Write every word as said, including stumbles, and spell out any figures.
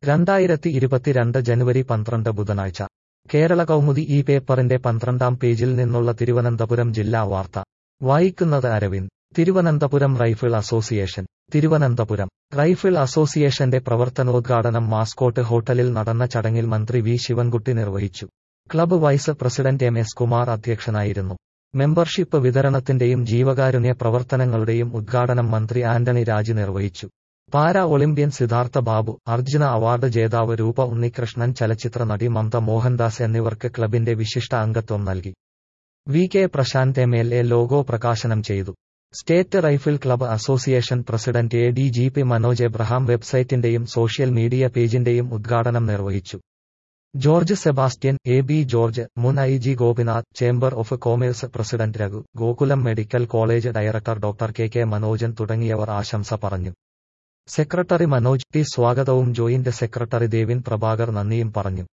രണ്ടായിരത്തി ഇരുപത്തിരണ്ട് ജനുവരി പന്ത്രണ്ട് ബുധനാഴ്ച കേരള കൗമുദി ഈ പേപ്പറിന്റെ പന്ത്രണ്ടാം പേജിൽ നിന്നുള്ള തിരുവനന്തപുരം ജില്ലാ വാർത്ത വായിക്കുന്നത് Aravind. Thiruvananthapuram rifle association Thiruvananthapuram rifle അസോസിയേഷന്റെ പ്രവർത്തനോദ്ഘാടനം മാസ്കോട്ട് ഹോട്ടലിൽ നടന്ന ചടങ്ങിൽ മന്ത്രി വി ശിവൻകുട്ടി നിർവഹിച്ചു. Club vice president M S Kumar അധ്യക്ഷനായിരുന്നു. മെമ്പർഷിപ്പ് വിതരണത്തിന്റെയും ജീവകാരുണ്യ പ്രവർത്തനങ്ങളുടെയും ഉദ്ഘാടനം മന്ത്രി ആന്റണി രാജു നിർവഹിച്ചു. Para Olympian Siddhartha Babu, Arjuna award ജേതാവ് രൂപ ഉണ്ണികൃഷ്ണൻ, ചലച്ചിത്ര നടി മമത മോഹൻദാസ് എന്നിവർക്ക് ക്ലബിന്റെ വിശിഷ്ട അംഗത്വം നൽകി. V K Prashanth M L A logo പ്രകാശനം ചെയ്തു. State rifle club association president A D G P Manoj Abraham വെബ്സൈറ്റിന്റെയും സോഷ്യൽ മീഡിയ പേജിന്റെയും ഉദ്ഘാടനം നിർവഹിച്ചു. ജോർജ് സെബാസ്റ്റ്യൻ, എ ബി ജോർജ്, മുൻ I G Gopinath, chamber of commerce president Raghu, Gokulam medical college director doctor K K Manojan തുടങ്ങിയവർ ആശംസ പറഞ്ഞു. സെക്രട്ടറി മനോജ് ടി സ്വാഗതവും ജോയിന്റ് സെക്രട്ടറി ദേവിൻ പ്രഭാകർ നന്ദിയും പറഞ്ഞു.